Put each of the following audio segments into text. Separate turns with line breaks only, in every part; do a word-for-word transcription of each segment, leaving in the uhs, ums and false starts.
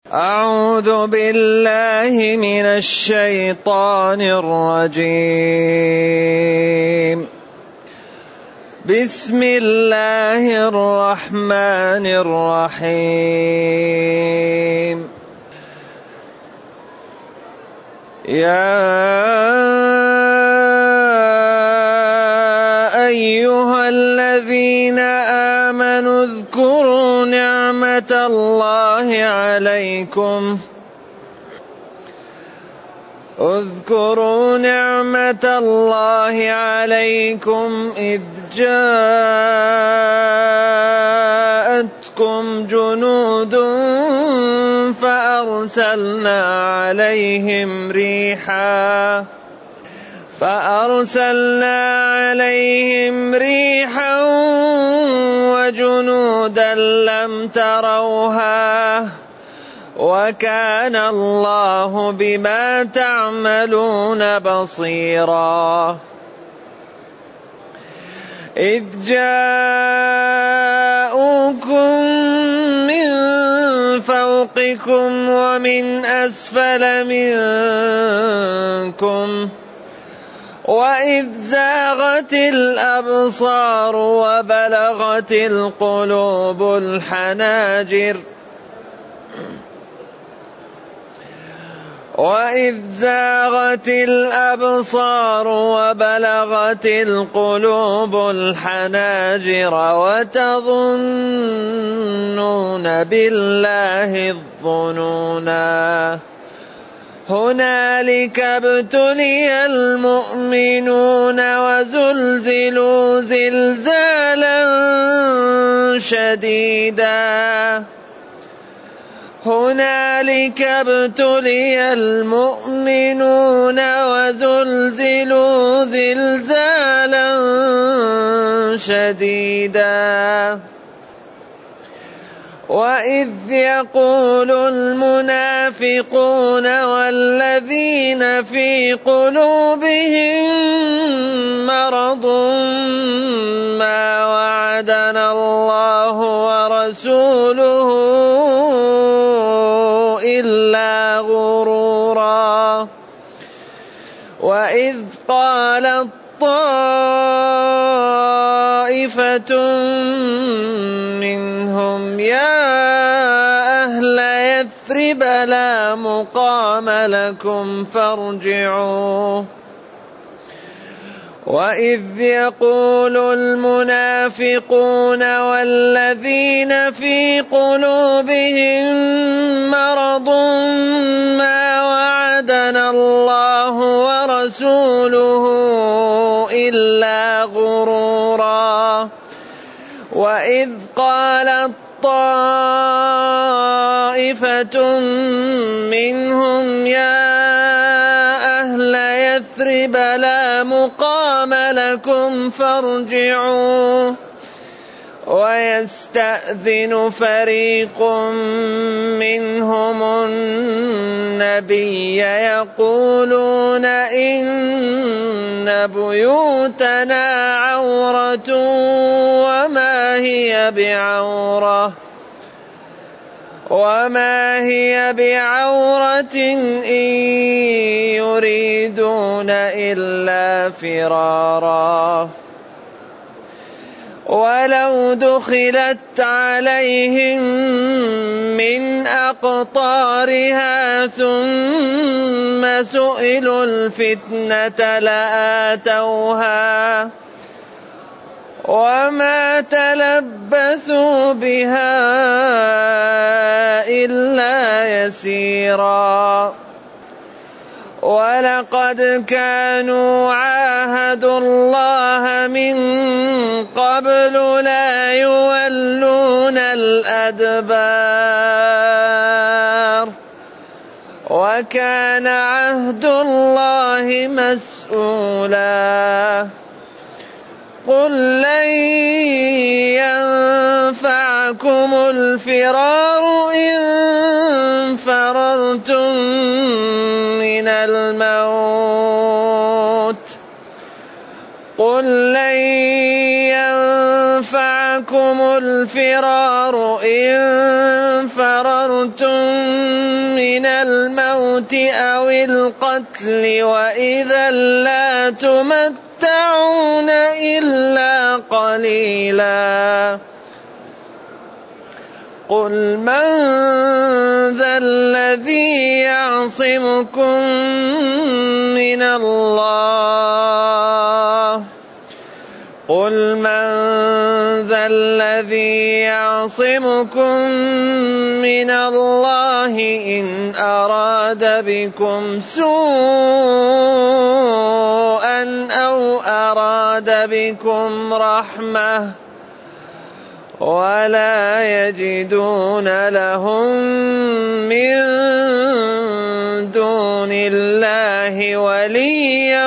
أعوذ بالله من الشيطان الرجيم. بسم الله الرحمن الرحيم. يا أيها الذين آمنوا اذكروا نعمة الله عليكم اذكروا نعمة الله عليكم إذ جاءتكم جنود فأرسلنا عليهم ريحا فأرسلنا عليهم ريحا وجنودا لم تروها وكان الله بما تعملون بصيرا. إذ جاءوكم من فوقكم ومن أسفل منكم وإذ زاغت الأبصار وبلغت القلوب الحناجر وإذ زاغت الأبصار وبلغت القلوب الحناجر وتظنون بالله الظنونا. هنالك ابتلي المؤمنون وزلزلوا زلزالا شديدا هنالك ابتلي المؤمنون وزلزلوا زلزالا شديدا. وإذ يقول المنافقون والذين في قلوبهم مرض ما وعدنا الله ورسوله إلا غرورا. وإذ قالت طائفة منهم يا أهل يثرب لا مقام لكم فارجعوا. وإذ يقول المنافقون والذين في قلوبهم مرض ما وعدنا الله ورسوله إلا غرورا. وإذ قالت طائفة منهم يا أهل يثرب لا مقام لكم فارجعوا. ويستأذن فريق منهم النبي يقولون إن بيوتنا عورة وما هي بعورة وما هي بعورة إن يريدون إلا فرارا. ولو دخلت عليهم من أقطارها ثم سئلوا الفتنة لآتوها وما تلبثوا بها إلا يسيرا. ولقد كانوا عاهدوا الله من قبل لا يولون الأدبار وكان عهد الله مسؤولا. قل لن ينفعكم الفرار إن فررتم من الموت قل لن ينفعكم الفرار إن فررتم فررتم من الموت أو القتل وإذا لا تمتعون إلا قليلا قل من ذا الذي يعصمكم من الله قل من ذا الذي يعصمكم من الله إن أراد بكم سوءا أو أراد بكم رحمة ولا يجدون لهم من دون الله وليا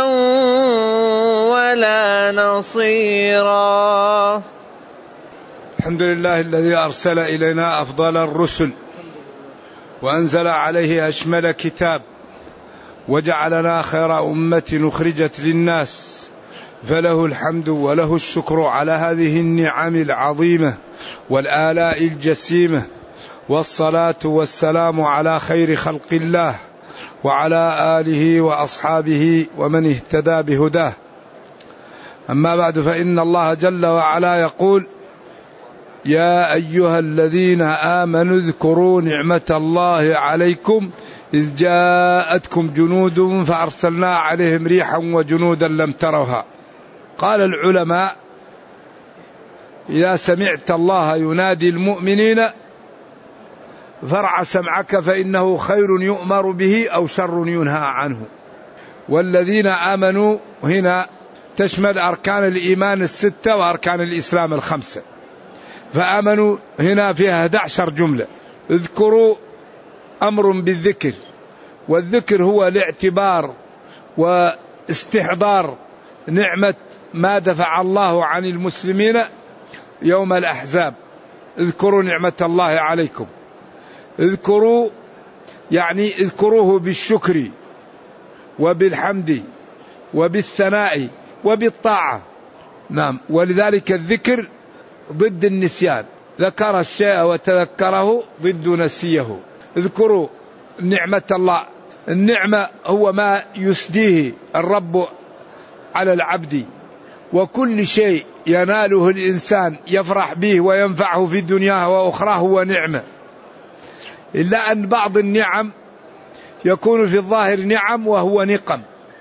ولا نصيرا.
الحمد لله الذي أرسل إلينا أفضل الرسل وأنزل عليه أشمل كتاب وجعلنا خير أمة أخرجت للناس فله الحمد وله الشكر على هذه النعم العظيمة والآلاء الجسيمة والصلاة والسلام على خير خلق الله وعلى آله وأصحابه ومن اهتدى بهداه. أما بعد فإن الله جل وعلا يقول يا أيها الذين آمنوا اذكروا نعمة الله عليكم إذ جاءتكم جنود فأرسلنا عليهم ريحا وجنودا لم تروها. قال العلماء إذا سمعت الله ينادي المؤمنين فارع سمعك فإنه خير يؤمر به أو شر ينهى عنه. والذين آمنوا هنا تشمل أركان الإيمان الستة وأركان الإسلام الخمسة، فآمنوا هنا فيها أحد عشر جملة. اذكروا أمر بالذكر، والذكر هو الاعتبار واستحضار نعمة ما دفع الله عن المسلمين يوم الأحزاب. اذكروا نعمة الله عليكم، اذكروا يعني اذكروه بالشكر وبالحمد وبالثناء وبالطاعة. نعم، ولذلك الذكر ضد النسيان، ذكر الشيء وتذكره ضد نسيه. اذكروا نعمة الله، النعمة هو ما يسديه الرب على العبد، وكل شيء يناله الإنسان يفرح به وينفعه في الدنيا وأخرى هو نعمة، إلا أن بعض النعم يكون في الظاهر نعم وهو نقم.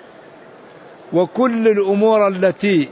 وكل الأمور التي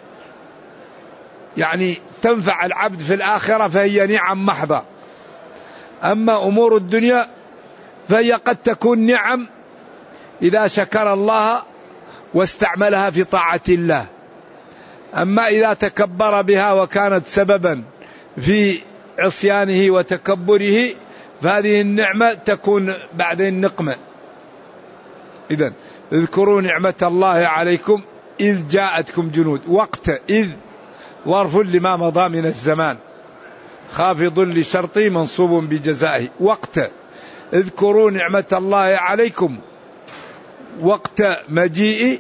يعني تنفع العبد في الآخرة فهي نعم محضة. أما أمور الدنيا فهي قد تكون نعم إذا شكر الله واستعملها في طاعة الله، أما إذا تكبر بها وكانت سببا في عصيانه وتكبره فهذه النعمة تكون بعدين نقمة. إذن اذكروا نعمة الله عليكم إذ جاءتكم جنود. وقت إذ ظرف لما مضى من الزمان خافض لشرطي منصوب بجزائه. وقت اذكروا نعمة الله عليكم وقت مجيء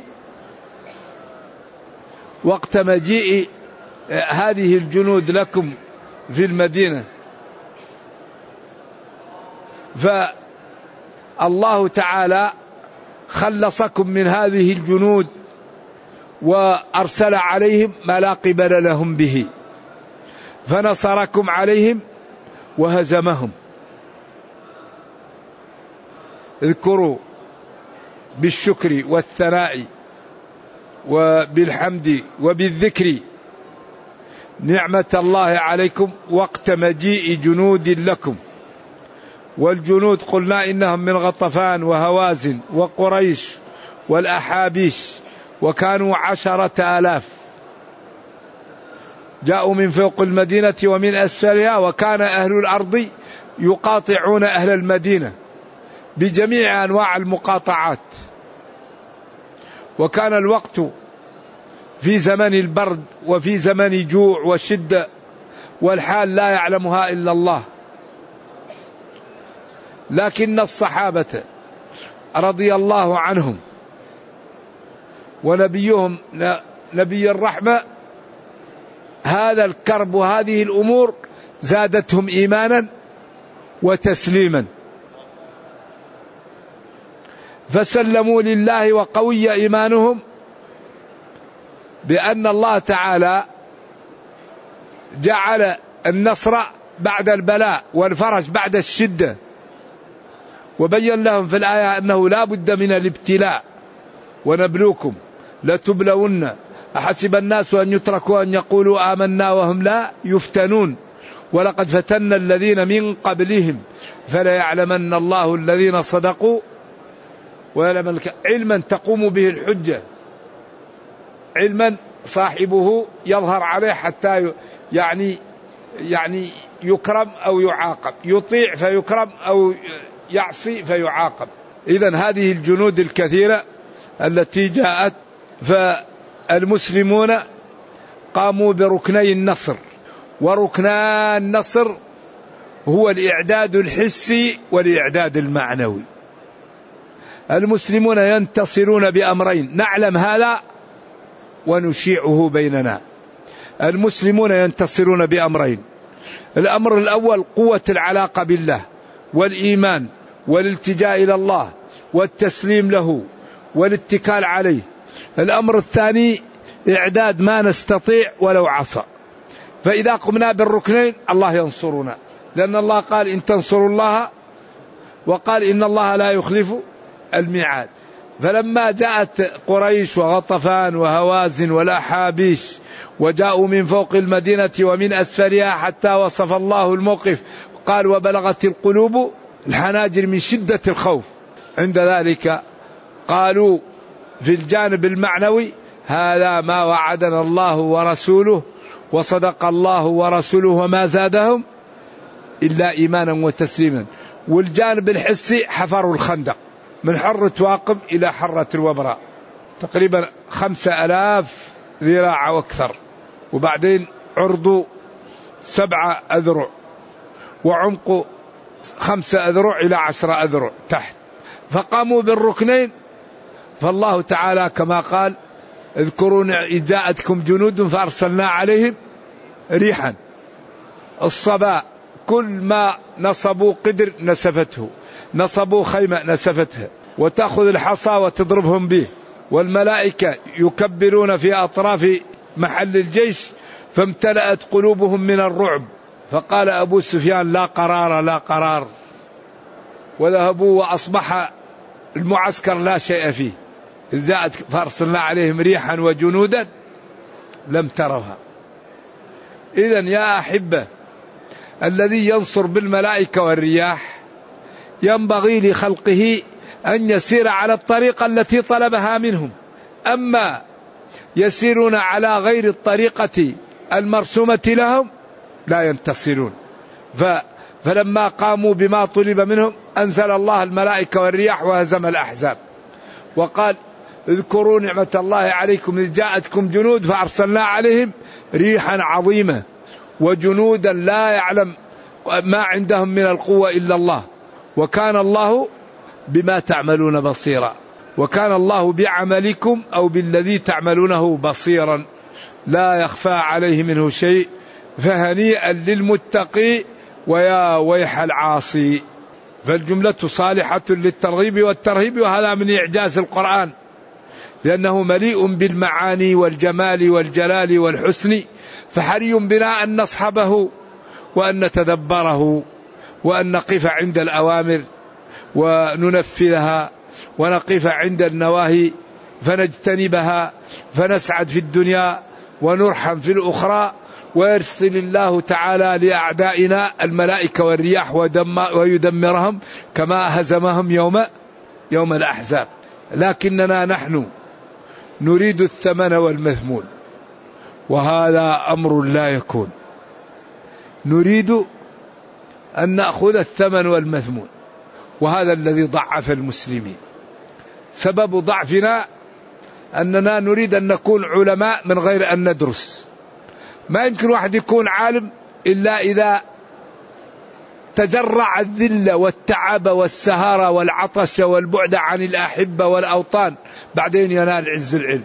وقت مجيء هذه الجنود لكم في المدينة. فالله تعالى خلصكم من هذه الجنود وأرسل عليهم ما لا قبل لهم به، فنصركم عليهم وهزمهم. اذكروا بالشكر والثناء وبالحمد وبالذكر نعمة الله عليكم وقت مجيء جنود لكم. والجنود قلنا إنهم من غطفان وهوازن وقريش والأحابيش، وكانوا عشرة آلاف جاءوا من فوق المدينة ومن أسفلها، وكان أهل الأرض يقاطعون أهل المدينة بجميع أنواع المقاطعات. وكان الوقت في زمن البرد وفي زمن جوع وشدة، والحال لا يعلمها إلا الله. لكن الصحابة رضي الله عنهم ونبيهم نبي الرحمة هذا الكرب وهذه الأمور زادتهم إيمانا وتسليما. فسلموا لله وقوي إيمانهم بأن الله تعالى جعل النصر بعد البلاء والفرج بعد الشدة، وبين لهم في الآية أنه لا بد من الابتلاء. ونبلوكم لتبلون أحسب الناس أن يتركوا أن يقولوا آمنا وهم لا يفتنون ولقد فتنا الذين من قبلهم فلا يعلمن الله الذين صدقوا ويعلم علما تقوم به الحجة، علما صاحبه يظهر عليه حتى يعني يعني يكرم أو يعاقب، يطيع فيكرم أو يعصي فيعاقب. إذن هذه الجنود الكثيرة التي جاءت. فالمسلمون قاموا بركني النصر، وركنا النصر هو الإعداد الحسي والإعداد المعنوي. المسلمون ينتصرون بأمرين نعلم هذا ونشيعه بيننا. المسلمون ينتصرون بأمرين: الأمر الأول قوة العلاقة بالله والإيمان والالتجاء إلى الله والتسليم له والاتكال عليه. الأمر الثاني إعداد ما نستطيع ولو عصى. فإذا قمنا بالركنين الله ينصرنا، لأن الله قال إن تنصروا الله، وقال إن الله لا يخلف الميعاد. فلما جاءت قريش وغطفان وهوازن والأحابيش وجاءوا من فوق المدينة ومن أسفلها حتى وصف الله الموقف، قال وبلغت القلوب الحناجر من شدة الخوف. عند ذلك قالوا في الجانب المعنوي هذا ما وعدنا الله ورسوله وصدق الله ورسوله وما زادهم إلا إيمانا وتسليما. والجانب الحسي حفروا الخندق من حرة واقم إلى حرة الوبراء، تقريبا خمسة ألاف ذراع واكثر، وبعدين عرضوا سبعة أذرع وعمق خمسة أذرع إلى عشرة أذرع تحت. فقاموا بالركنين. فالله تعالى كما قال اذكرون إذ جاءتكم جنود فأرسلنا عليهم ريحا. الصباء كل ما نصبوا قدر نسفته، نصبوا خيمة نسفتها، وتأخذ الحصى وتضربهم به، والملائكة يكبرون في أطراف محل الجيش، فامتلأت قلوبهم من الرعب. فقال أبو سفيان لا قرار لا قرار، وذهبوا وأصبح المعسكر لا شيء فيه. إذ جاءت فأرسلنا عليهم ريحا وجنودا لم تروها. إذن يا أحبة، الذي ينصر بالملائكة والرياح ينبغي لخلقه أن يسير على الطريقة التي طلبها منهم. أما يسيرون على غير الطريقة المرسومة لهم لا ينتصرون. فلما قاموا بما طلب منهم أنزل الله الملائكة والرياح وهزم الأحزاب. وقال اذكروا نعمة الله عليكم إذ جاءتكم جنود فأرسلنا عليهم ريحا عظيمة وجنودا لا يعلم ما عندهم من القوة إلا الله، وكان الله بما تعملون بصيرا. وكان الله بعملكم أو بالذي تعملونه بصيرا لا يخفى عليه منه شيء. فهنيئا للمتقي ويا ويح العاصي. فالجملة صالحة للترغيب والترهيب، وهذا من إعجاز القرآن، لأنه مليء بالمعاني والجمال والجلال والحسن. فحري بنا أن نصحبه وأن نتدبره وأن نقف عند الأوامر وننفذها، ونقف عند النواهي فنجتنبها، فنسعد في الدنيا ونرحم في الأخرى. ويرسل الله تعالى لأعدائنا الملائكة والرياح ويدمرهم كما هزمهم يوم يوم الأحزاب. لكننا نحن نريد الثمن والمثمون، وهذا أمر لا يكون. نريد أن نأخذ الثمن والمثمون، وهذا الذي ضعف المسلمين. سبب ضعفنا أننا نريد أن نكون علماء من غير أن ندرس. ما يمكن واحد يكون عالم إلا إذا تجرع الذل والتعب والسهارة والعطش والبعد عن الأحبة والأوطان، بعدين ينال عز العلم.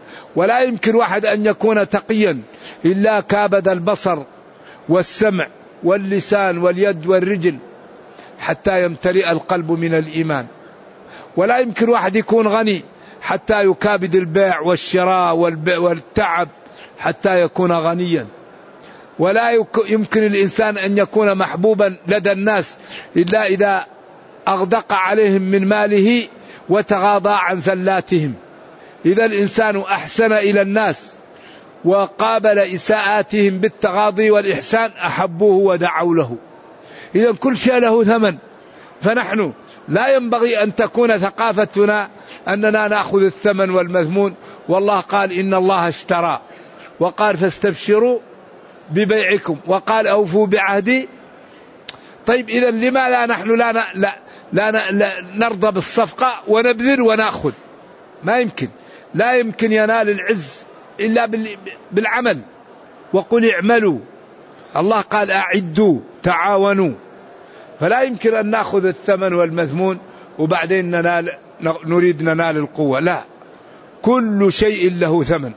ولا يمكن واحد أن يكون تقيا إلا كابد البصر والسمع واللسان واليد والرجل حتى يمتلئ القلب من الإيمان. ولا يمكن واحد يكون غني حتى يكابد البيع والشراء والتعب حتى يكون غنيا. ولا يمكن الإنسان أن يكون محبوبا لدى الناس إلا إذا أغدق عليهم من ماله وتغاضى عن زلاتهم. إذا الإنسان أحسن إلى الناس وقابل إساءاتهم بالتغاضي والإحسان أحبوه ودعوا له. إذا كل شيء له ثمن. فنحن لا ينبغي أن تكون ثقافتنا أننا نأخذ الثمن والمذمون. والله قال إن الله اشترى، وقال فاستبشروا ببيعكم، وقال أوفوا بعهدي. طيب إذا لما لا نحن لا, لا, لا, لا, لا نرضى بالصفقة ونبذل ونأخذ؟ ما يمكن. لا يمكن ينال العز إلا بالعمل. وقل اعملوا، الله قال أعدوا تعاونوا. فلا يمكن أن نأخذ الثمن والمذمون وبعدين ننال نريد ننال القوة. لا، كل شيء له ثمن.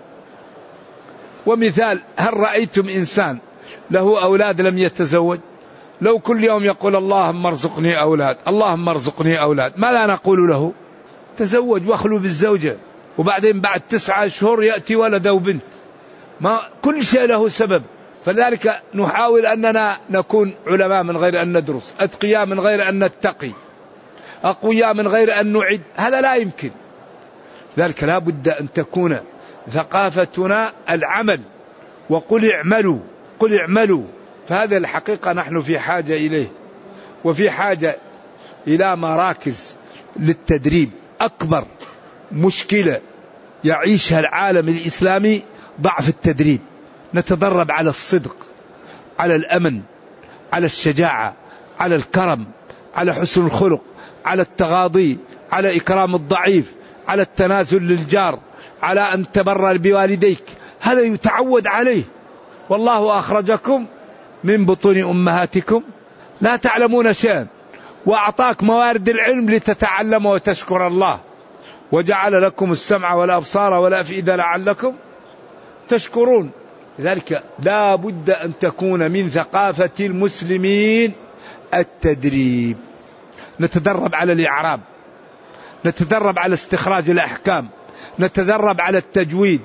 ومثال، هل رأيتم إنسان له أولاد لم يتزوج؟ لو كل يوم يقول اللهم ارزقني أولاد اللهم ارزقني أولاد، ما لا نقول له تزوج واخلو بالزوجة، وبعدين بعد تسعة أشهر يأتي ولد وبنت؟ ما كل شيء له سبب. فلذلك نحاول أننا نكون علماء من غير أن ندرس، أتقياء من غير أن نتقي، أقوياء من غير أن نعد. هذا لا يمكن. ذلك لا بد أن تكون ثقافتنا العمل. وقل اعملوا، قل اعملوا. فهذا الحقيقة نحن في حاجة إليه، وفي حاجة إلى مراكز للتدريب. أكبر مشكلة يعيشها العالم الإسلامي ضعف التدريب. نتدرب على الصدق، على الأمن، على الشجاعة، على الكرم، على حسن الخلق، على التغاضي، على إكرام الضعيف، على التنازل للجار، على أن تبرر بوالديك. هذا يتعود عليه. والله أخرجكم من بطون أمهاتكم لا تعلمون شيئا، وأعطاك موارد العلم لتتعلم وتشكر الله، وجعل لكم السمع والأبصار والأفئدة لعلكم تشكرون. لذلك لا بد أن تكون من ثقافة المسلمين التدريب. نتدرب على الإعراب، نتدرب على استخراج الأحكام، نتدرب على التجويد،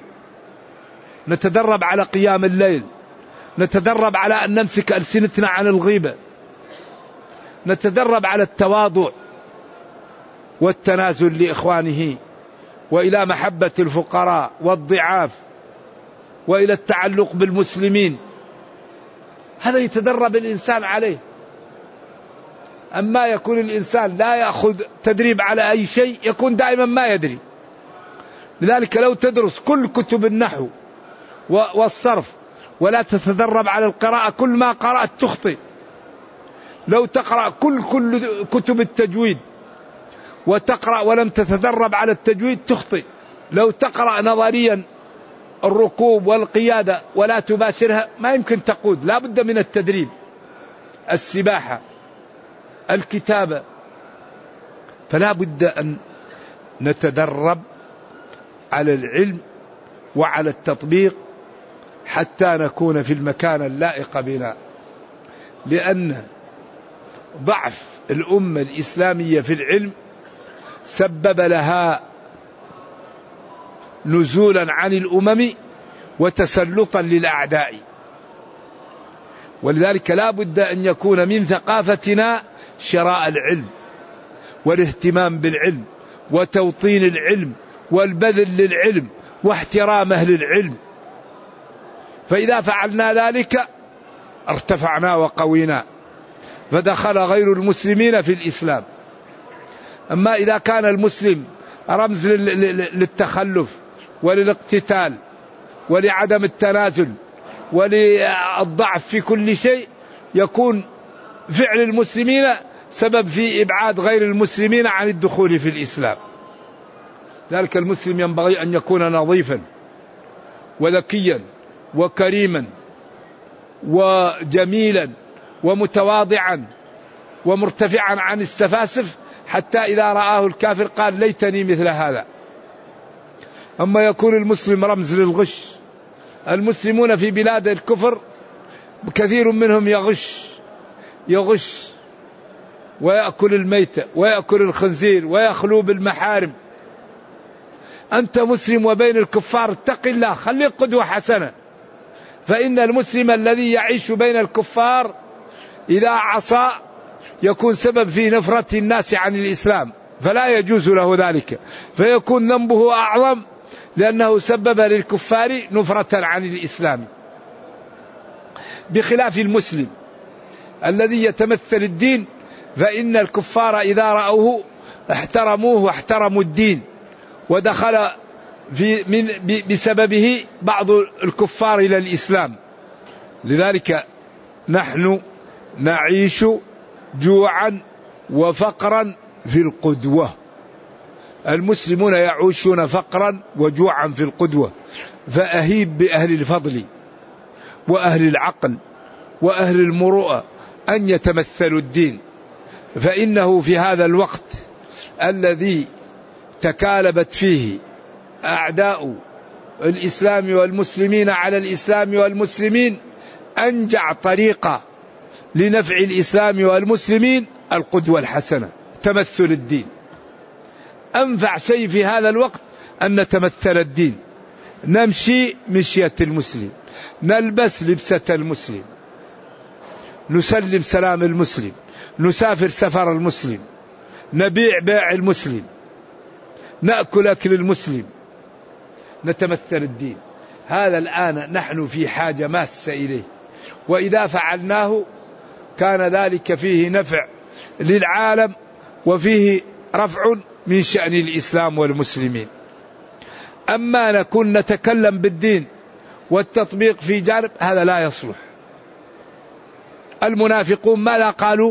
نتدرب على قيام الليل، نتدرب على أن نمسك ألسنتنا عن الغيبة، نتدرب على التواضع والتنازل لإخوانه، وإلى محبة الفقراء والضعاف، وإلى التعلق بالمسلمين. هذا يتدرب الإنسان عليه. أما يكون الإنسان لا يأخذ تدريب على أي شيء يكون دائما ما يدري. لذلك لو تدرس كل كتب النحو والصرف ولا تتدرب على القراءة، كل ما قرأت تخطئ. لو تقرأ كل كل كتب التجويد وتقرأ ولم تتدرب على التجويد تخطئ. لو تقرأ نظريا الركوب والقيادة ولا تباشرها ما يمكن تقود. لا بد من التدريب. السباحة، الكتابة. فلا بد أن نتدرب على العلم وعلى التطبيق حتى نكون في المكان اللائق بنا. لأن ضعف الأمة الإسلامية في العلم سبب لها نزولا عن الأمم وتسلطا للأعداء. ولذلك لا بد أن يكون من ثقافتنا شراء العلم والاهتمام بالعلم وتوطين العلم والبذل للعلم واحترام أهل العلم. فإذا فعلنا ذلك ارتفعنا وقوينا، فدخل غير المسلمين في الإسلام. أما إذا كان المسلم رمز للتخلف وللاقتتال ولعدم التنازل وللضعف في كل شيء، يكون فعل المسلمين سبب في إبعاد غير المسلمين عن الدخول في الإسلام. ذلك المسلم ينبغي أن يكون نظيفا وذكيا وكريما وجميلا ومتواضعا ومرتفعا عن السفاسف، حتى إذا رآه الكافر قال ليتني مثل هذا. أما يكون المسلم رمز للغش. المسلمون في بلاد الكفر كثير منهم يغش يغش ويأكل الميتة ويأكل الخنزير ويخلو بالمحارم. أنت مسلم وبين الكفار، اتق الله، خليك قدوة حسنة. فإن المسلم الذي يعيش بين الكفار إذا عصى يكون سبب في نفرة الناس عن الإسلام، فلا يجوز له ذلك، فيكون ذنبه أعظم لأنه سبب للكفار نفرة عن الإسلام. بخلاف المسلم الذي يتمثل الدين، فإن الكفار إذا رأوه احترموه واحترموا الدين، ودخل في من بسببه بعض الكفار إلى الإسلام. لذلك نحن نعيش جوعا وفقرا في القدوة. المسلمون يعيشون فقرا وجوعا في القدوة، فأهيب بأهل الفضل وأهل العقل وأهل المروءة أن يتمثلوا الدين، فإنه في هذا الوقت الذي تكالبت فيه أعداء الإسلام والمسلمين على الإسلام والمسلمين، أنجع طريقة لنفع الإسلام والمسلمين القدوة الحسنة، تمثل الدين. أنفع شيء في هذا الوقت أن نتمثل الدين، نمشي مشية المسلم، نلبس لبسة المسلم، نسلم سلام المسلم، نسافر سفر المسلم، نبيع بيع المسلم، نأكل أكل المسلم، نتمثل الدين. هذا الآن نحن في حاجة ماسة إليه، وإذا فعلناه كان ذلك فيه نفع للعالم وفيه رفع من شأن الإسلام والمسلمين. أما نكون نتكلم بالدين والتطبيق في جانب، هذا لا يصلح. المنافقون ماذا قالوا؟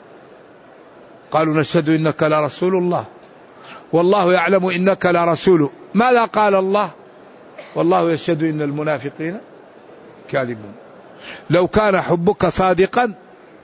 قالوا نشهد إنك لرسول الله والله يعلم إنك لرسوله. ماذا قال الله؟ والله يشهد إن المنافقين كاذبون. لو كان حبك صادقا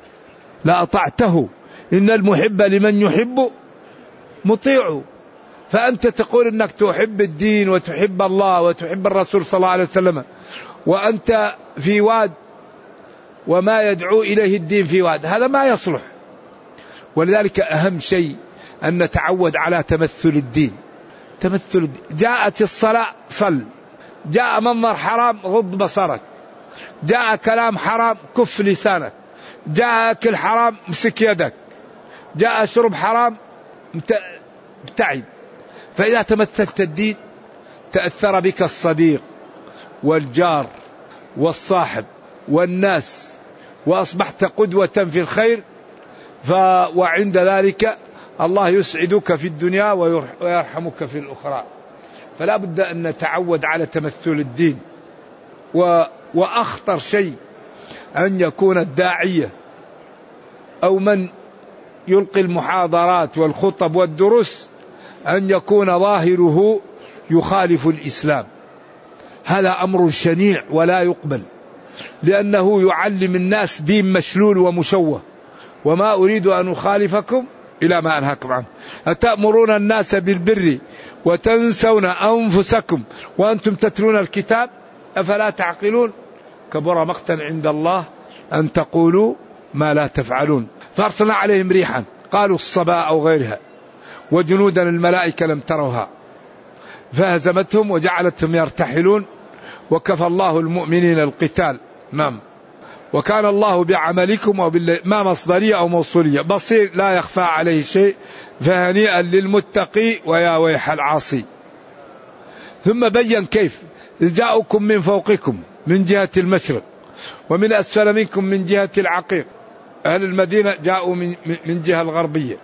لأطعته، إن المحب لمن يحب مطيع. فأنت تقول إنك تحب الدين وتحب الله وتحب الرسول صلى الله عليه وسلم، وأنت في واد وما يدعو إليه الدين في واد، هذا ما يصلح. ولذلك أهم شيء أن نتعود على تمثل الدين. تمثل الدين. جاءت الصلاة صل، جاء منظر حرام غض بصرك، جاء كلام حرام كف لسانك، جاء أكل حرام امسك يدك، جاء شرب حرام ابتعد. فإذا تمثلت الدين تأثر بك الصديق والجار والصاحب والناس، وأصبحت قدوة في الخير. ف وعند ذلك الله يسعدك في الدنيا ويرحمك في الأخرى. فلا بد أن نتعود على تمثل الدين. و... وأخطر شيء أن يكون الداعية أو من يلقي المحاضرات والخطب والدروس أن يكون ظاهره يخالف الإسلام. هذا أمر شنيع ولا يقبل، لأنه يعلم الناس دين مشلول ومشوه. وما أريد أن أخالفكم إلى ما أنهاكم عنه. أتأمرون الناس بالبر وتنسون أنفسكم وأنتم تتلون الكتاب أفلا تعقلون. كبر مقتا عند الله أن تقولوا ما لا تفعلون. فأرسلنا عليهم ريحا قالوا الصبا أو غيرها، وجنودا الملائكة لم تروها، فهزمتهم وجعلتهم يرتحلون، وكفى الله المؤمنين القتال. نعم. وكان الله بعملكم وبال ما مصدرية أو موصولية، بصير لا يخفى عليه شيء، فهنيئا للمتقي ويا ويح العاصي. ثم بين كيف إذ جاءكم من فوقكم من جهة المشرق ومن أسفل منكم من جهة العقيق. أهل المدينة جاءوا من من جهة الغربية،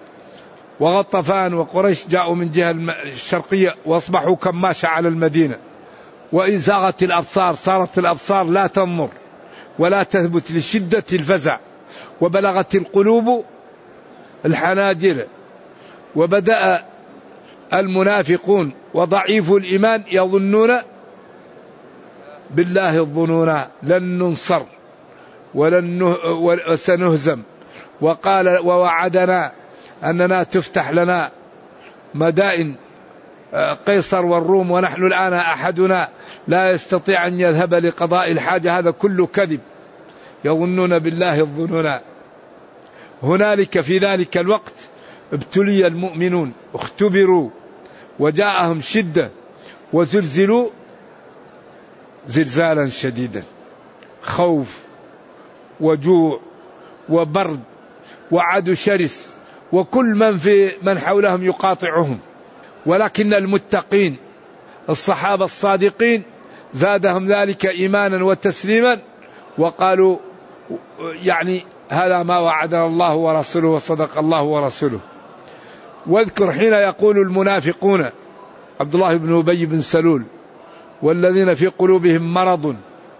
وغطفان وقريش جاءوا من جهة الشرقية، واصبحوا كماشة على المدينة. وإن زاغت الأبصار صارت الأبصار لا تنظر ولا تثبت لشدة الفزع، وبلغت القلوب الحناجر، وبدأ المنافقون وضعيف الإيمان يظنون بالله الظنون لن ننصر ولن وسنهزم. وقال ووعدنا أننا تفتح لنا مدائن قيصر والروم ونحن الآن أحدنا لا يستطيع أن يذهب لقضاء الحاجة. هذا كله كذب. يظنون بالله الظنونا. هنالك في ذلك الوقت ابتلي المؤمنون، اختبروا وجاءهم شدة وزلزلوا زلزالا شديدا، خوف وجوع وبرد وعدو شرس، وكل من في من حولهم يقاطعهم. ولكن المتقين الصحابة الصادقين زادهم ذلك إيمانا وتسليما، وقالوا يعني هذا ما وعدنا الله ورسوله وصدق الله ورسوله. واذكر حين يقول المنافقون عبد الله بن أبي بن سلول والذين في قلوبهم مرض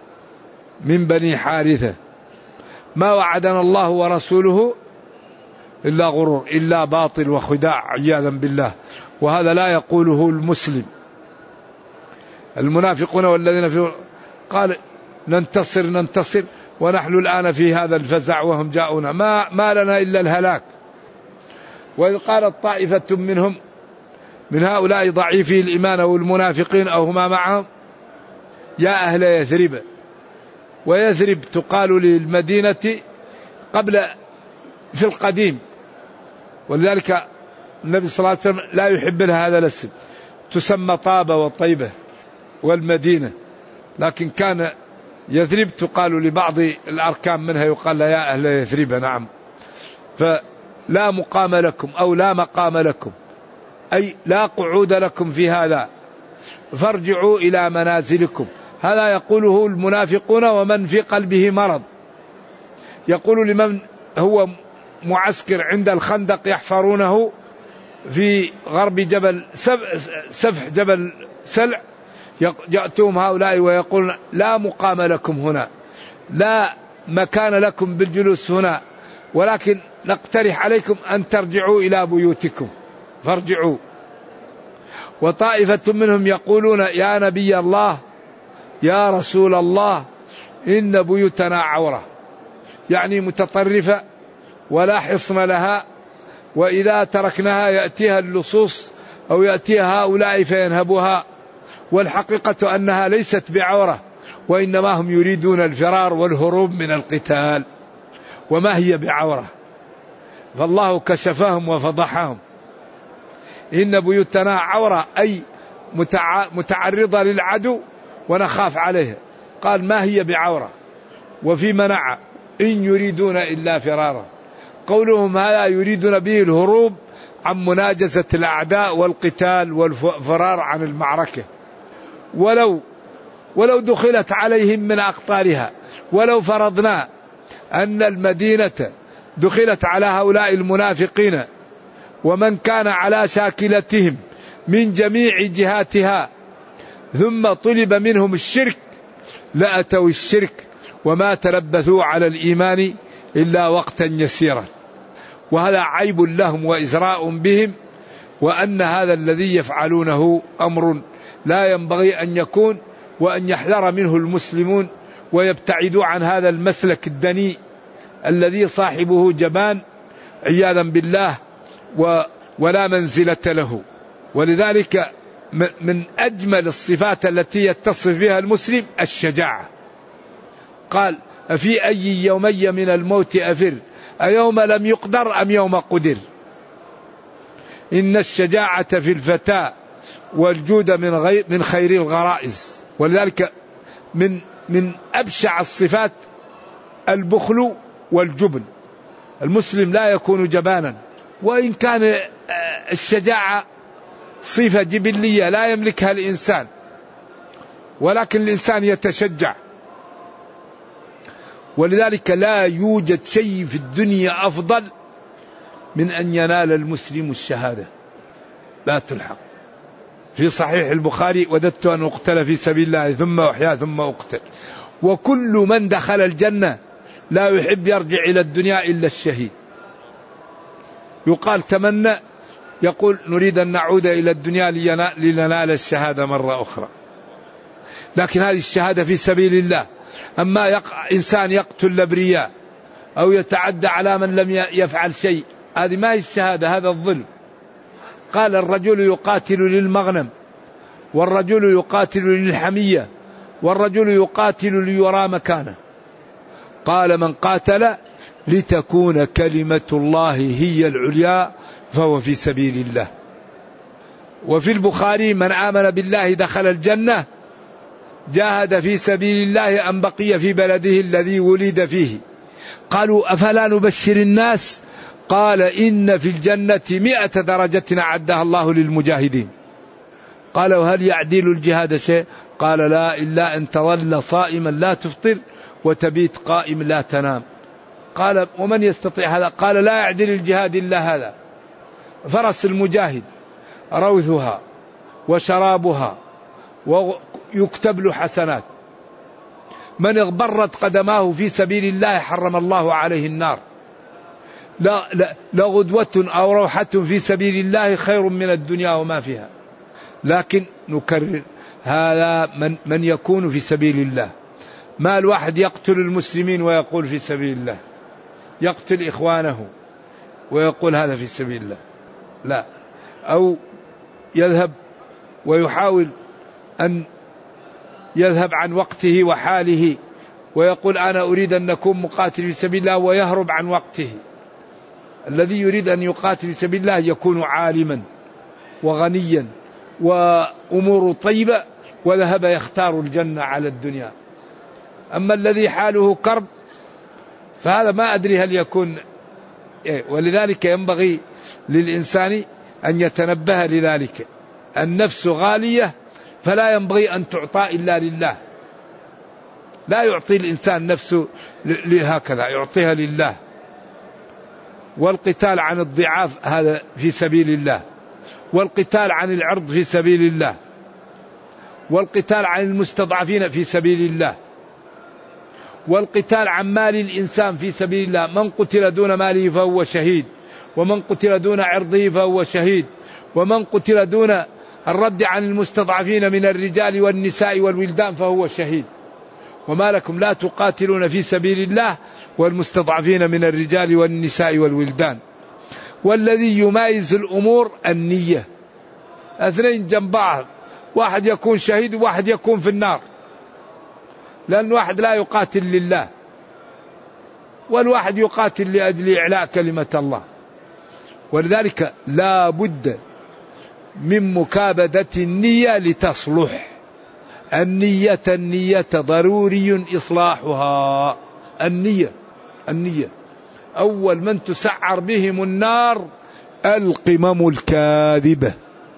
من بني حارثة ما وعدنا الله ورسوله إلا غرور، إلا باطل وخداع عياذا بالله. وهذا لا يقوله المسلم. المنافقون والذين في قال ننتصر ننتصر ونحن الآن في هذا الفزع وهم جاءونا، ما, ما لنا إلا الهلاك. وإذ قالت طائفة منهم من هؤلاء ضعيفي الإيمان أو المنافقين أو هما معهم يا أهل يثرب. ويثرب تقال للمدينة قبل في القديم، ولذلك النبي صلى الله عليه وسلم لا يحب لها هذا الاسم، تسمى طابة وطيبة والمدينة، لكن كان يثرب تقال لبعض الأركان منها يقال يا أهل يثرب. نعم. فلا مقام لكم أو لا مقام لكم، أي لا قعود لكم في هذا، فارجعوا إلى منازلكم. هذا يقوله المنافقون ومن في قلبه مرض. يقول لمن هو معسكر عند الخندق يحفرونه في غرب جبل سفح جبل سلع، يأتون هؤلاء ويقولون لا مقام لكم هنا، لا مكان لكم بالجلوس هنا، ولكن نقترح عليكم أن ترجعوا إلى بيوتكم فارجعوا. وطائفة منهم يقولون يا نبي الله يا رسول الله إن بيوتنا عورة، يعني متطرفة ولا حصن لها، وإذا تركناها يأتيها اللصوص أو يأتيها هؤلاء فينهبوها، والحقيقة أنها ليست بعورة، وإنما هم يريدون الفرار والهروب من القتال، وما هي بعورة. فالله كشفهم وفضحهم. إن بيوتنا عورة أي متعرضة للعدو ونخاف عليها. قال ما هي بعورة. وفي منع إن يريدون إلا فرارا. قولهم هذا يريدون به الهروب عن مناجزة الأعداء والقتال والفرار عن المعركة. ولو ولو دخلت عليهم من أقطارها، ولو فرضنا أن المدينة دخلت على هؤلاء المنافقين ومن كان على شاكلتهم من جميع جهاتها ثم طلب منهم الشرك لأتوا الشرك وما تلبثوا على الإيمان إلا وقتا يسيرا. وهذا عيب لهم وإزراء بهم، وأن هذا الذي يفعلونه أمر لا ينبغي أن يكون، وأن يحذر منه المسلمون ويبتعدوا عن هذا المسلك الدنيء الذي صاحبه جبان عياذا بالله ولا منزلة له. ولذلك من أجمل الصفات التي يتصف بها المسلم الشجاعة. قال أفي أي يومي من الموت أفر أيوم لم يقدر أم يوم قدر. إن الشجاعة في الفتاة والجود من غير من خير الغرائز. ولذلك من من أبشع الصفات البخل والجبن. المسلم لا يكون جبانا، وإن كان الشجاعة صفة جبلية لا يملكها الإنسان، ولكن الإنسان يتشجع. ولذلك لا يوجد شيء في الدنيا أفضل من أن ينال المسلم الشهادة لا تلحق. في صحيح البخاري وددت أن أقتل في سبيل الله ثم أحيا ثم أقتل. وكل من دخل الجنة لا يحب يرجع إلى الدنيا إلا الشهيد. يقال تمنى، يقول نريد أن نعود إلى الدنيا لننال الشهادة مرة أخرى، لكن هذه الشهادة في سبيل الله. أما يقع إنسان يقتل الأبرياء أو يتعدى على من لم يفعل شيء، هذه ما هي الشهادة، هذا الظلم. قال الرجل يقاتل للمغنم، والرجل يقاتل للحمية، والرجل يقاتل ليرى مكانه. قال من قاتل لتكون كلمة الله هي العليا فهو في سبيل الله. وفي البخاري من آمن بالله دخل الجنة جاهد في سبيل الله أم بقي في بلده الذي ولد فيه. قالوا أفلا نبشر الناس؟ قال إن في الجنة مئة درجة أعدها الله للمجاهدين. قالوا هل يعدل الجهاد شيء؟ قال لا، إلا أن تظل صائما لا تفطر وتبيت قائم لا تنام. قال ومن يستطيع هذا؟ قال لا يعدل الجهاد إلا هذا. فرس المجاهد روثها وشرابها ويكتب له حسنات. من اغبرت قدماه في سبيل الله حرم الله عليه النار. لا, لا, لا غدوة أو روحة في سبيل الله خير من الدنيا وما فيها. لكن نكرر هذا من, من يكون في سبيل الله. ما الواحد يقتل المسلمين ويقول في سبيل الله، يقتل إخوانه ويقول هذا في سبيل الله، لا. أو يذهب ويحاول أن يذهب عن وقته وحاله ويقول أنا أريد أن أكون مقاتل في سبيل الله ويهرب عن وقته. الذي يريد أن يقاتل في سبيل الله يكون عالما وغنيا وأمور طيبة وذهب يختار الجنة على الدنيا. أما الذي حاله كرب فهذا ما أدري هل يكون إيه. ولذلك ينبغي للإنسان أن يتنبه لذلك. النفس غالية فلا ينبغي أن تعطى إلا لله. لا يعطي الإنسان نفسه لهكذا، يعطيها لله. والقتال عن الضعاف هذا في سبيل الله، والقتال عن العرض في سبيل الله، والقتال عن المستضعفين في سبيل الله، والقتال عن مال الإنسان في سبيل الله. من قتل دون ماله فهو شهيد، ومن قتل دون عرضه فهو شهيد، ومن قتل دون الرد عن المستضعفين من الرجال والنساء والولدان فهو شهيد. وما لكم لا تقاتلون في سبيل الله والمستضعفين من الرجال والنساء والولدان. والذي يمايز الأمور النية. اثنين جنب بعض، واحد يكون شهيد وواحد يكون في النار، لأن واحد لا يقاتل لله والواحد يقاتل لأجل إعلاء كلمة الله. ولذلك لا بد من مكابدة النية لتصلح. النية النية ضروري إصلاحها. النية النية أول من تسعر بهم النار القمم الكاذبة،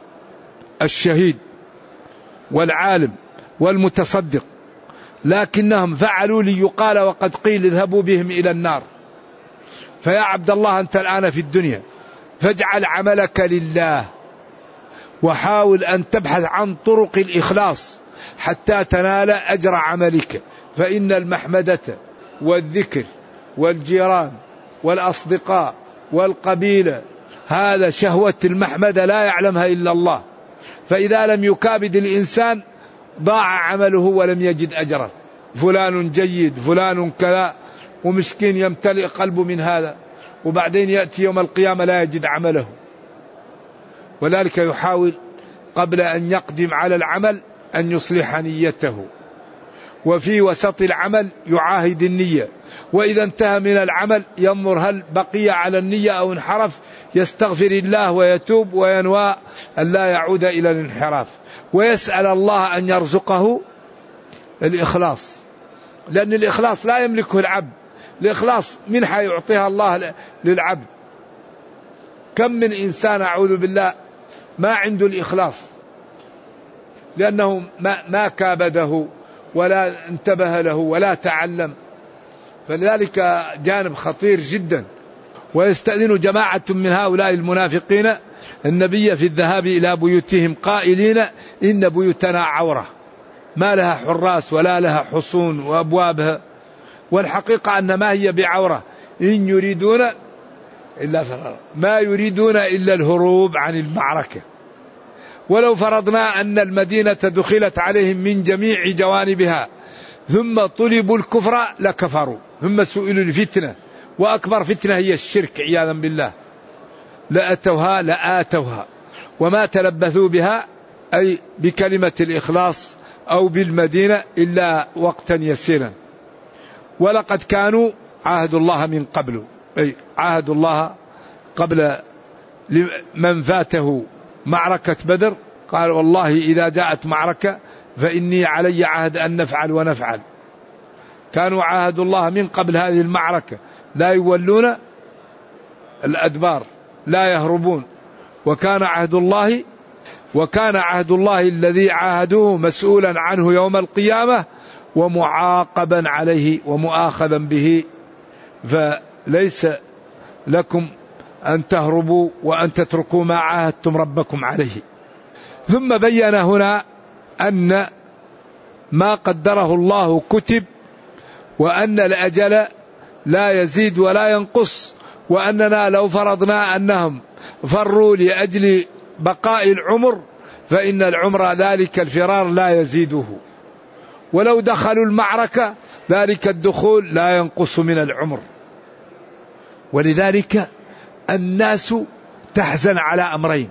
الشهيد والعالم والمتصدق، لكنهم فعلوا ليقال وقد قيل اذهبوا بهم إلى النار. فيا عبد الله أنت الآن في الدنيا فاجعل عملك لله، وحاول أن تبحث عن طرق الإخلاص حتى تنال أجر عملك. فإن المحمدة والذكر والجيران والأصدقاء والقبيلة هذا شهوة المحمدة لا يعلمها إلا الله. فإذا لم يكابد الإنسان ضاع عمله ولم يجد أجرا. فلان جيد فلان كذا، ومسكين يمتلئ قلبه من هذا، وبعدين يأتي يوم القيامة لا يجد عمله. ولذلك يحاول قبل أن يقدم على العمل أن يصلح نيته، وفي وسط العمل يعاهد النية، وإذا انتهى من العمل ينظر هل بقي على النية أو انحرف، يستغفر الله ويتوب وينوى أن لا يعود إلى الانحراف، ويسأل الله أن يرزقه الإخلاص، لأن الإخلاص لا يملكه العبد. الإخلاص منحة يعطيها الله للعبد. كم من إنسان أعوذ بالله ما عنده الإخلاص لأنه ما, ما كابده ولا انتبه له ولا تعلم. فلذلك جانب خطير جدا. ويستأذن جماعة من هؤلاء المنافقين النبي في الذهاب إلى بيوتهم قائلين إن بيوتنا عورة، ما لها حراس ولا لها حصون وأبوابها، والحقيقة أن ما هي بعورة، إن يريدون إلا فرارا، ما يريدون إلا الهروب عن المعركة. ولو فرضنا أن المدينة دخلت عليهم من جميع جوانبها ثم طلبوا الكفر لكفروا، ثم سئلوا الفتنة، وأكبر فتنة هي الشرك عياذا بالله، لأتوها لآتوها وما تلبثوا بها أي بكلمة الإخلاص أو بالمدينة إلا وقتا يسيرا. ولقد كانوا عاهدوا الله من قبل، أي عاهدوا الله قبل من فاته معركة بدر، قال والله إذا جاءت معركة فإني علي عهد أن نفعل ونفعل. كانوا عاهدوا الله من قبل هذه المعركة لا يولون الأدبار، لا يهربون، وكان عهد الله وكان عهد الله الذي عاهدوه مسؤولا عنه يوم القيامة ومعاقبا عليه ومؤاخذا به، فليس لكم أن تهربوا وأن تتركوا ما عاهدتم ربكم عليه. ثم بين هنا أن ما قدره الله كتب، وأن الأجل لا يزيد ولا ينقص، وأننا لو فرضنا أنهم فروا لأجل بقاء العمر فإن العمر ذلك الفرار لا يزيده، ولو دخلوا المعركة ذلك الدخول لا ينقص من العمر. ولذلك الناس تحزن على أمرين،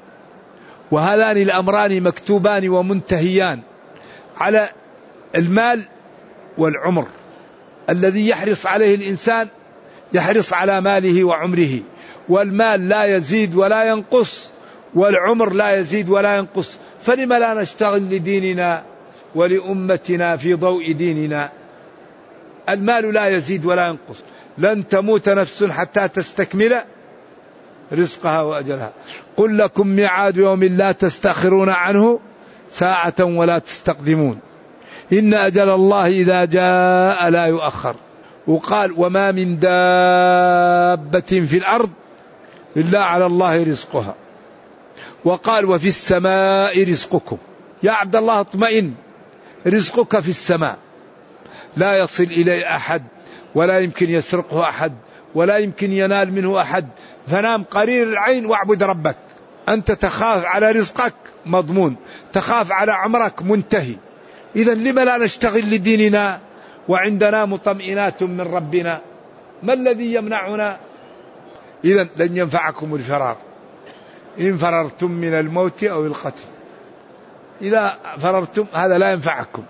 وهذان الأمران مكتوبان ومنتهيان على المال والعمر. الذي يحرص عليه الإنسان يحرص على ماله وعمره، والمال لا يزيد ولا ينقص، والعمر لا يزيد ولا ينقص، فلما لا نشتغل لديننا ولأمتنا في ضوء ديننا؟ المال لا يزيد ولا ينقص، لن تموت نفس حتى تستكمل رزقها وأجلها. قل لكم ميعاد يوم لا تستأخرون عنه ساعة ولا تستقدمون، إن أجل الله إذا جاء لا يؤخر. وقال وما من دابة في الأرض إلا على الله رزقها. وقال وفي السماء رزقكم. يا عبد الله اطمئن، رزقك في السماء، لا يصل إليه أحد، ولا يمكن يسرقه أحد، ولا يمكن ينال منه أحد، فنام قرير العين واعبد ربك. أنت تخاف على رزقك مضمون، تخاف على عمرك منتهي. إذن لما لا نشتغل لديننا وعندنا مطمئنات من ربنا؟ ما الذي يمنعنا؟ إذن لن ينفعكم الفرار إن فررتم من الموت أو القتل. إذا فررتم هذا لا ينفعكم،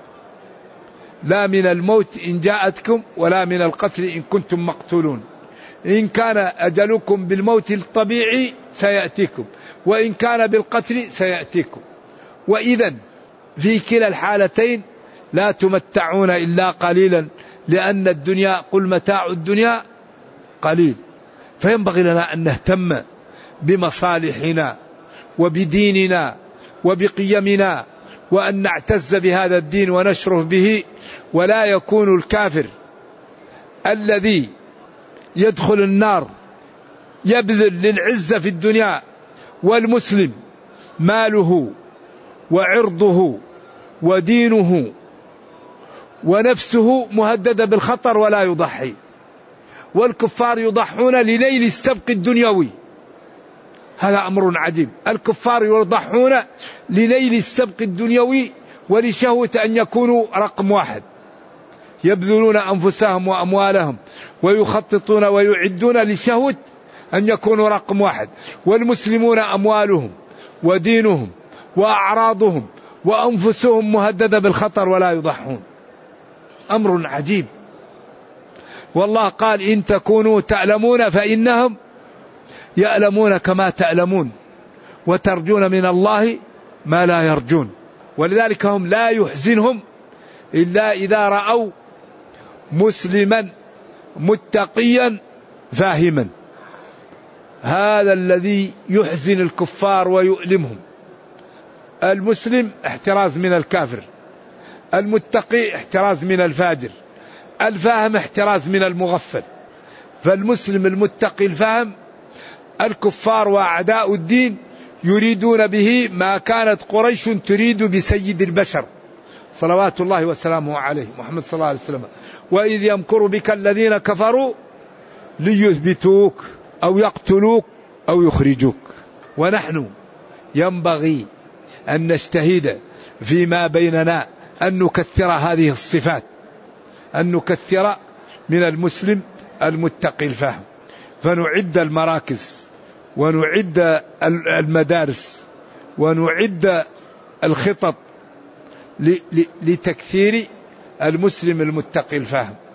لا من الموت إن جاءتكم ولا من القتل إن كنتم مقتولون. إن كان أجلكم بالموت الطبيعي سيأتيكم، وإن كان بالقتل سيأتيكم. وإذن في كلا الحالتين لا تمتعون إلا قليلا، لأن الدنيا قل متاع الدنيا قليل. فينبغي لنا أن نهتم بمصالحنا وبديننا وبقيمنا، وأن نعتز بهذا الدين ونشرف به. ولا يكون الكافر الذي يدخل النار يبذل للعزة في الدنيا، والمسلم ماله وعرضه ودينه ونفسه مهددة بالخطر ولا يضحي. والكفار يضحون لنيل السبق الدنيوي، هذا أمر عجيب. الكفار يضحون لنيل السبق الدنيوي ولشهوة أن يكونوا رقم واحد، يبذلون أنفسهم وأموالهم ويخططون ويعدون لشهوة أن يكونوا رقم واحد. والمسلمون أموالهم ودينهم وأعراضهم وأنفسهم مهددة بالخطر ولا يضحون. أمر عجيب. والله قال إن تكونوا تعلمون فإنهم يعلمون كما تعلمون، وترجون من الله ما لا يرجون. ولذلك هم لا يحزنهم إلا إذا رأوا مسلما متقيا فاهما. هذا الذي يحزن الكفار ويؤلمهم. المسلم احتراز من الكافر، المتقي احتراز من الفاجر، الفاهم احتراز من المغفل. فالمسلم المتقي الفاهم الكفار وأعداء الدين يريدون به ما كانت قريش تريد بسيد البشر صلوات الله وسلامه عليه محمد صلى الله عليه وسلم. وإذ يمكر بك الذين كفروا ليثبتوك أو يقتلوك أو يخرجوك. ونحن ينبغي أن نجتهد فيما بيننا أن نكثر هذه الصفات، أن نكثر من المسلم المتقي الفاهم، فنعد المراكز ونعد المدارس ونعد الخطط لتكثير المسلم المتقي الفاهم.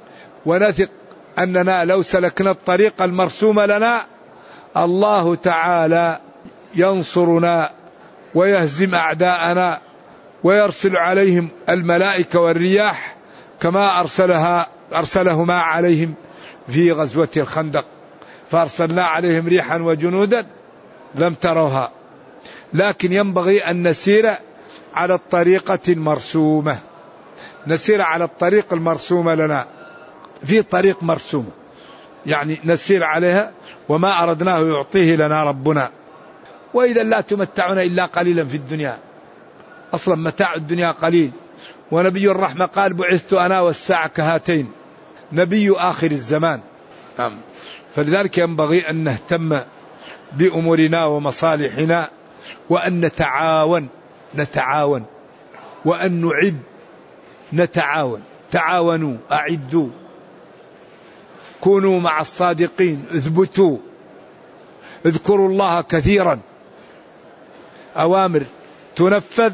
ونثق أننا لو سلكنا الطريق المرسوم لنا الله تعالى ينصرنا ويهزم أعداءنا ويرسل عليهم الملائكة والرياح كما أرسلها أرسلهما عليهم في غزوة الخندق، فأرسلنا عليهم ريحا وجنودا لم تروها. لكن ينبغي أن نسير على الطريقة المرسومة، نسير على الطريق المرسومة لنا، في طريق مرسومة يعني نسير عليها، وما أردناه يعطيه لنا ربنا. وإذا لا تمتعنا إلا قليلا في الدنيا، أصلا متاع الدنيا قليل. ونبي الرحمة قال بعثت أنا والساعة كهاتين، نبي آخر الزمان. فلذلك ينبغي أن نهتم بأمورنا ومصالحنا، وأن نتعاون نتعاون وأن نعد نتعاون. تعاونوا، أعدوا، كونوا مع الصادقين، اثبتوا، اذكروا الله كثيرا. أوامر تنفذ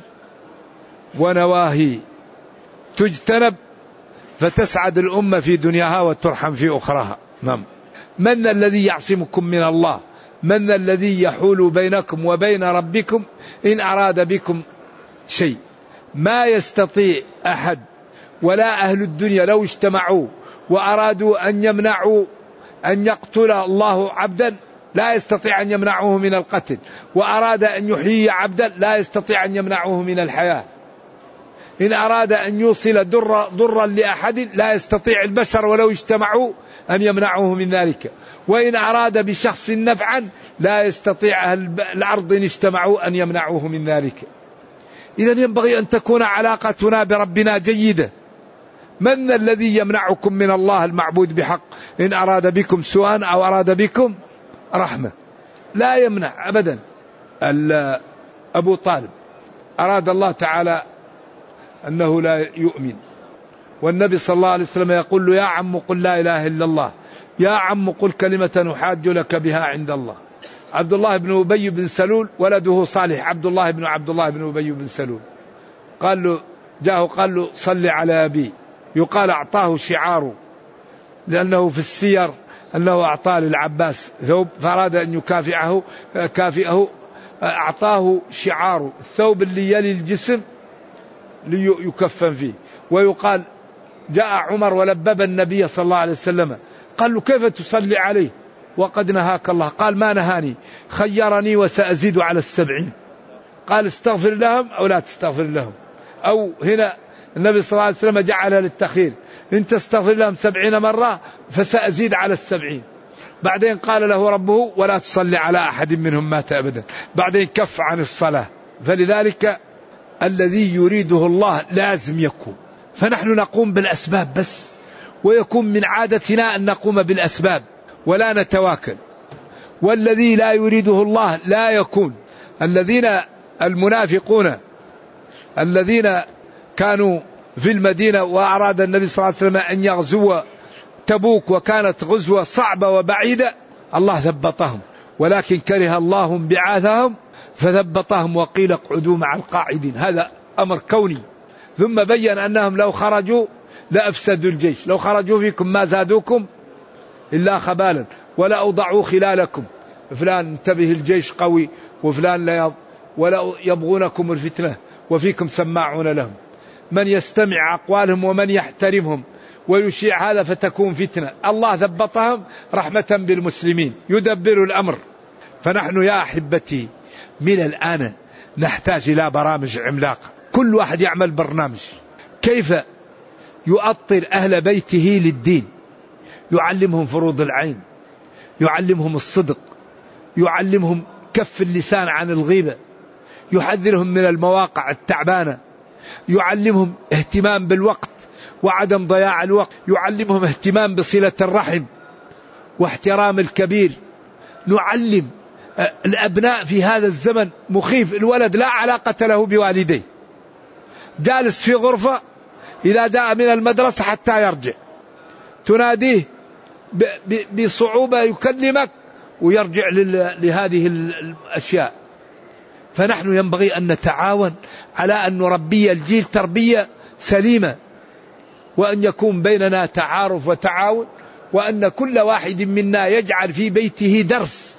ونواهي تجتنب، فتسعد الأمة في دنياها وترحم في أخراها. نعم. من الذي يعصمكم من الله؟ من الذي يحول بينكم وبين ربكم إن أراد بكم شيء؟ ما يستطيع أحد، ولا أهل الدنيا لو اجتمعوا وأرادوا أن يمنعوا أن يقتل الله عبدا لا يستطيع أن يمنعوه من القتل، وأراد أن يحيي عبدا لا يستطيع أن يمنعوه من الحياة. إن أراد أن يوصل ضر ضرا لأحد لا يستطيع البشر ولو اجتمعوا أن يمنعوه من ذلك. وإن أراد بشخص نفعا لا يستطيع أهل الأرض إن اجتمعوا أن يمنعوه من ذلك. إذن ينبغي أن تكون علاقتنا بربنا جيدة. من الذي يمنعكم من الله المعبود بحق إن أراد بكم سوءا أو أراد بكم رحمة؟ لا يمنع أبدا. أبو طالب أراد الله تعالى أنه لا يؤمن، والنبي صلى الله عليه وسلم يقول له يا عم قل لا إله إلا الله، يا عم قل كلمة أحاج لك بها عند الله. عبد الله بن أبي بن سلول ولده صالح، عبد الله بن عبد الله بن أبي بن سلول، قال له جاءه قال له صل على أبي، يقال أعطاه شعاره، لأنه في السير أنه أعطاه للعباس ثوب فأراد أن يكافئه كافئه أعطاه شعاره، الثوب اللي يلي الجسم ليكفن فيه. ويقال جاء عمر ولبب النبي صلى الله عليه وسلم، قال له كيف تصلي عليه وقد نهاك الله؟ قال ما نهاني، خيرني وسأزيد على السبعين. قال استغفر لهم أو لا تستغفر لهم، أو هنا النبي صلى الله عليه وسلم جعلها للتخير، إن تستغفر لهم سبعين مرة فسأزيد على السبعين. بعدين قال له ربه ولا تصلي على أحد منهم مات أبدا، بعدين كف عن الصلاة. فلذلك الذي يريده الله لازم يكون، فنحن نقوم بالأسباب بس، ويكون من عادتنا أن نقوم بالأسباب ولا نتواكل. والذي لا يريده الله لا يكون. الذين المنافقون الذين كانوا في المدينة وأراد النبي صلى الله عليه وسلم أن يغزو تبوك وكانت غزوة صعبة وبعيدة، الله ثبطهم، ولكن كره الله انبعاثهم فثبطهم وقيل اقعدوا مع القاعدين. هذا أمر كوني. ثم بين أنهم لو خرجوا لأفسدوا الجيش، لو خرجوا فيكم ما زادوكم إلا خبالا ولا أوضعوا خلالكم، فلان انتبه الجيش قوي وفلان لا يض ولا يبغونكم الفتنة وفيكم سماعون لهم، من يستمع أقوالهم ومن يحترمهم ويشيع هذا فتكون فتنة. الله ثبطهم رحمة بالمسلمين، يدبر الأمر. فنحن يا أحبتي من الآن نحتاج إلى برامج عملاقة، كل واحد يعمل برنامج كيف يؤطر أهل بيته للدين، يعلمهم فروض العين، يعلمهم الصدق، يعلمهم كف اللسان عن الغيبة، يحذرهم من المواقع التعبانة، يعلمهم اهتمام بالوقت وعدم ضياع الوقت، يعلمهم اهتمام بصلة الرحم واحترام الكبير. نعلم الأبناء في هذا الزمن مخيف، الولد لا علاقة له بوالديه، جالس في غرفة إذا جاء من المدرسة حتى يرجع تناديه بصعوبة يكلمك ويرجع لهذه الأشياء. فنحن ينبغي أن نتعاون على أن نربي الجيل تربية سليمة، وأن يكون بيننا تعارف وتعاون، وأن كل واحد منا يجعل في بيته درس.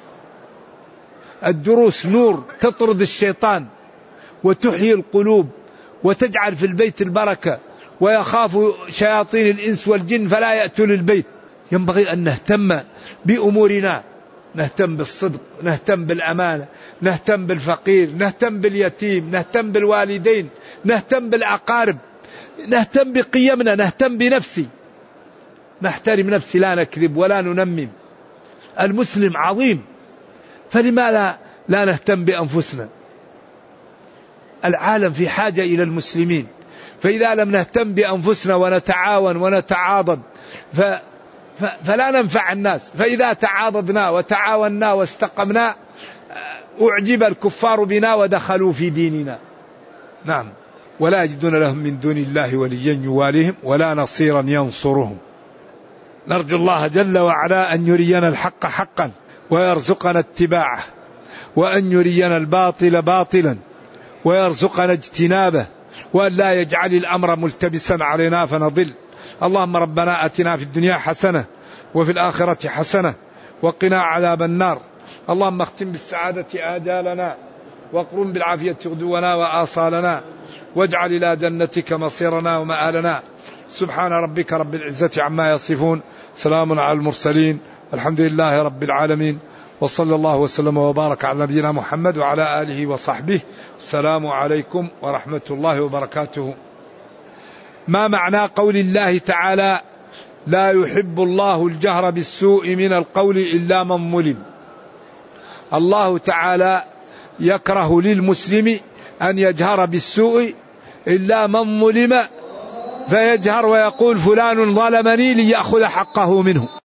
الدروس نور تطرد الشيطان وتحيي القلوب وتجعل في البيت البركة، ويخاف شياطين الإنس والجن فلا يأتوا للبيت. ينبغي أن نهتم بأمورنا، نهتم بالصدق، نهتم بالأمانة، نهتم بالفقير، نهتم باليتيم، نهتم بالوالدين، نهتم بالأقارب، نهتم بقيمنا، نهتم بنفسي، نحترم نفسي، لا نكذب ولا ننمم. المسلم عظيم، فلما لا, لا نهتم بأنفسنا؟ العالم في حاجة إلى المسلمين، فإذا لم نهتم بأنفسنا ونتعاون ونتعاضد ف فلا ننفع الناس. فإذا تعاضدنا وتعاوننا واستقمنا أعجب الكفار بنا ودخلوا في ديننا. نعم. ولا يجدون لهم من دون الله وليا يواليهم ولا نصيرا ينصرهم. نرجو الله جل وعلا أن يرينا الحق حقا ويرزقنا اتباعه، وأن يرينا الباطل باطلا ويرزقنا اجتنابه، وأن لا يجعل الأمر ملتبسا علينا فنضل. اللهم ربنا آتنا في الدنيا حسنة وفي الآخرة حسنة وقنا عذاب النار. اللهم اختم بالسعادة آجالنا واقرم بالعافية غدونا وآصالنا، واجعل إلى جنتك مصيرنا ومآلنا. سبحان ربك رب العزة عما يصفون، سلام على المرسلين، الحمد لله رب العالمين، وصلى الله وسلم وبارك على نبينا محمد وعلى آله وصحبه. السلام عليكم ورحمة الله وبركاته. ما معنى قول الله تعالى لا يحب الله الجهر بالسوء من القول إلا من ظلم؟ الله تعالى يكره للمسلم أن يجهر بالسوء إلا من ظلم، فيجهر ويقول فلان ظلمني ليأخذ حقه منه.